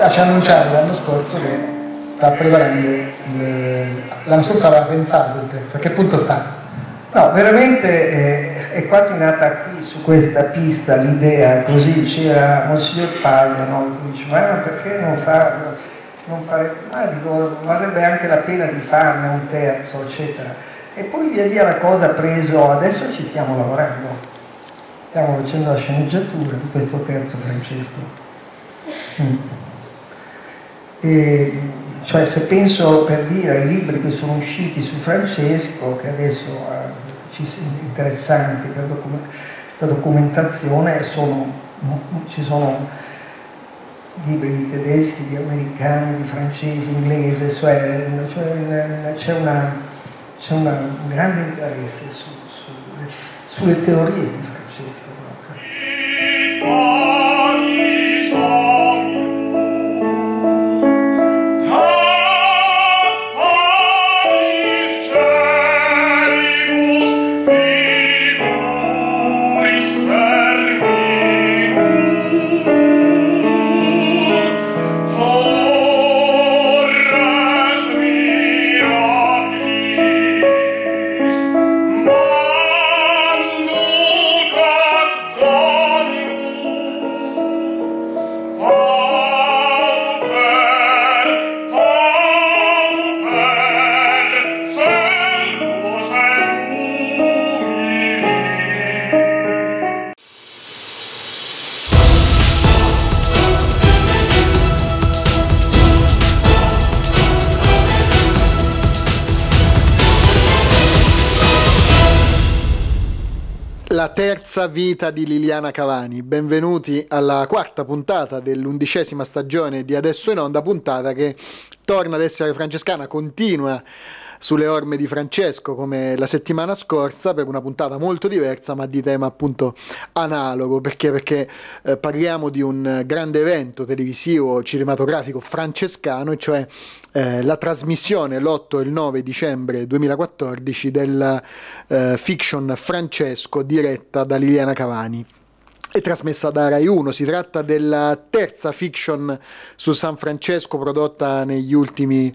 ci ha annunciato l'anno scorso che sta preparando, l'anno scorso aveva pensato il terzo, a che punto sta? No, veramente è quasi nata qui su questa pista l'idea, così c'era Monsignor Paglia, no? Dice, ma perché non fare, dico, varrebbe anche la pena di farne un terzo, eccetera. E poi via via la cosa ha preso, adesso ci stiamo lavorando, stiamo facendo la sceneggiatura di questo terzo Francesco. E, cioè, se penso, per dire, ai libri che sono usciti su Francesco, che adesso interessanti per la documentazione, ci sono libri tedeschi, di americani, di francesi, inglesi, cioè c'è un grande interesse sulle teorie di Francesco. La terza vita di Liliana Cavani. Benvenuti alla quarta puntata dell'11ª stagione di Adesso in Onda, puntata che torna ad essere francescana, continua sulle orme di Francesco come la settimana scorsa, per una puntata molto diversa ma di tema appunto analogo, perché parliamo di un grande evento televisivo cinematografico francescano, e cioè la trasmissione l'8 e il 9 dicembre 2014 della fiction Francesco, diretta da Liliana Cavani e trasmessa da Rai 1. Si tratta della terza fiction su San Francesco prodotta negli ultimi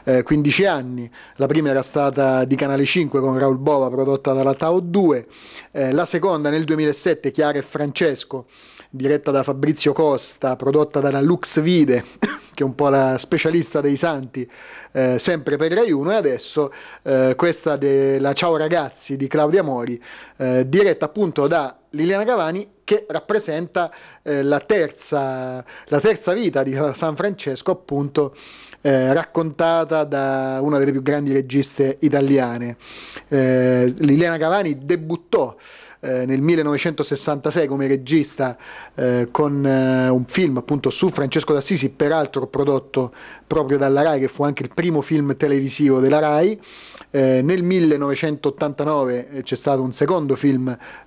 15 anni. La prima era stata di Canale 5 con Raul Bova, prodotta dalla Tao 2, la seconda nel 2007, Chiara e Francesco, diretta da Fabrizio Costa, prodotta dalla Lux Vide, che è un po' la specialista dei santi, sempre per Rai 1, e adesso questa della Ciao Ragazzi di Claudia Mori, diretta appunto da Liliana Cavani, che rappresenta la terza vita di San Francesco, appunto raccontata da una delle più grandi registe italiane. Liliana Cavani debuttò nel 1966 come regista con un film appunto su Francesco d'Assisi, peraltro prodotto proprio dalla Rai, che fu anche il primo film televisivo della Rai. Nel 1989 c'è stato un secondo film